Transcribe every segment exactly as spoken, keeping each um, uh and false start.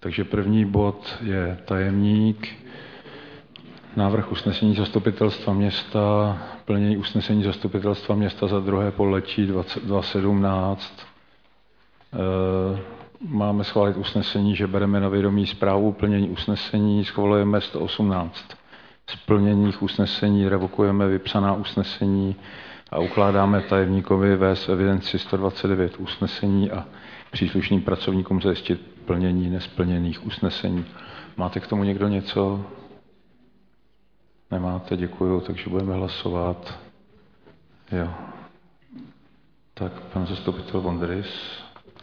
Takže první bod je tajemník, návrh usnesení zastupitelstva města, plnění usnesení zastupitelstva města za druhé pololetí dva tisíce sedmnáct. Máme schválit usnesení, že bereme na vědomí zprávu plnění usnesení, schvalujeme sto osmnáct splněných usnesení, revokujeme vypsaná usnesení a ukládáme tajemníkovi vést evidenci sto dvacet devět usnesení a příslušným pracovníkům zajistit plnění nesplněných usnesení. Máte k tomu někdo něco? Nemáte, děkuju, takže budeme hlasovat. Jo. Tak, pan zastupitel Vondrys.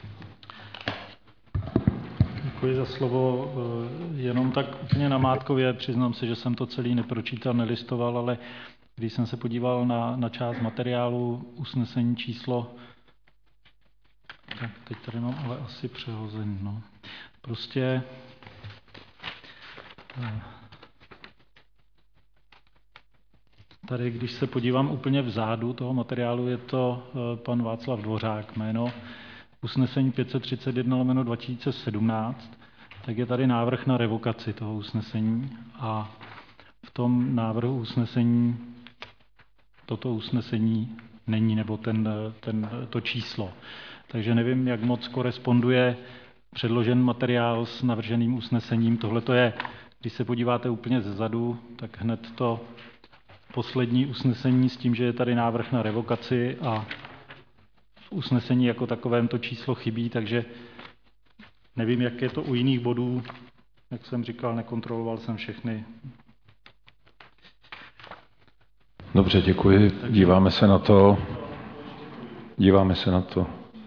Děkuji za slovo. Jenom tak úplně namátkově, přiznám se, že jsem to celý nepročítal, nelistoval, ale když jsem se podíval na, na část materiálu usnesení číslo, tak teď tady mám ale asi přehozený, no. Prostě tady, když se podívám úplně vzadu toho materiálu, je to pan Václav Dvořák jméno, usnesení pět set třicet jedna lomeno dva tisíce sedmnáct, tak je tady návrh na revokaci toho usnesení a v tom návrhu usnesení toto usnesení není, nebo ten, ten, to číslo. Takže nevím, jak moc koresponduje předložen materiál s navrženým usnesením. Tohle to je, když se podíváte úplně zezadu, tak hned to poslední usnesení s tím, že je tady návrh na revokaci a v usnesení jako takovém to číslo chybí, takže nevím, jak je to u jiných bodů. Jak jsem říkal, nekontroloval jsem všechny. Dobře, děkuji. Díváme se na to. Díváme se na to.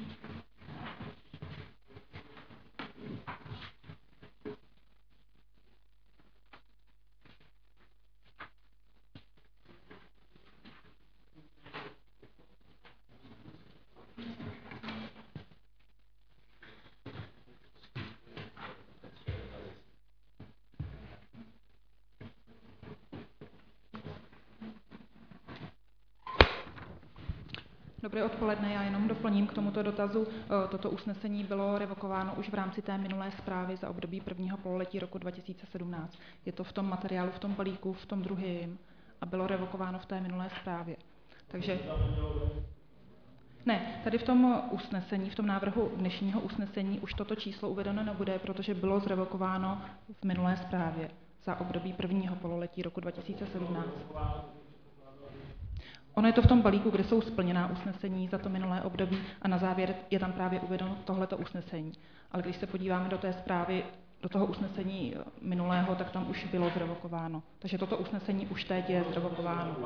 Dobré odpoledne, já jenom doplním k tomuto dotazu. Toto usnesení bylo revokováno už v rámci té minulé zprávy za období prvního pololetí roku dva tisíce sedmnáct. Je to v tom materiálu, v tom balíku, v tom druhém a bylo revokováno v té minulé zprávě. Takže ne, tady v tom usnesení, v tom návrhu dnešního usnesení už toto číslo uvedeno nebude, protože bylo zrevokováno v minulé zprávě za období prvního pololetí roku dva tisíce sedmnáct. Ono je to v tom balíku, kde jsou splněná usnesení za to minulé období a na závěr je tam právě uvedeno tohleto usnesení. Ale když se podíváme do té zprávy, do toho usnesení minulého, tak tam už bylo zrevokováno. Takže toto usnesení už teď je zrevokováno.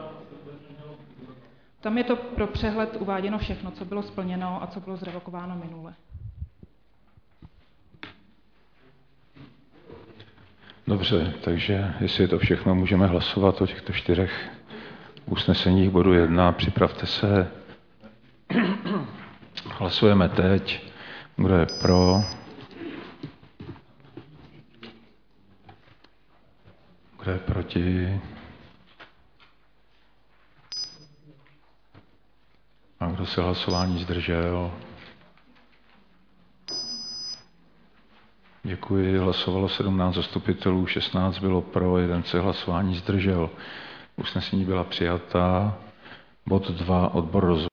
Tam je to pro přehled uváděno všechno, co bylo splněno a co bylo zrevokováno minule. Dobře, takže jestli je to všechno, můžeme hlasovat o těchto čtyřech usneseních bodu jedna. Připravte se. Hlasujeme teď. Kdo je pro? Kdo je proti? A kdo se hlasování zdržel? Děkuji. Hlasovalo sedmnáct zastupitelů, šestnáct bylo pro, jeden se hlasování zdržel. Usnesení byla přijatá. Bod dva. Odbor rozvoje.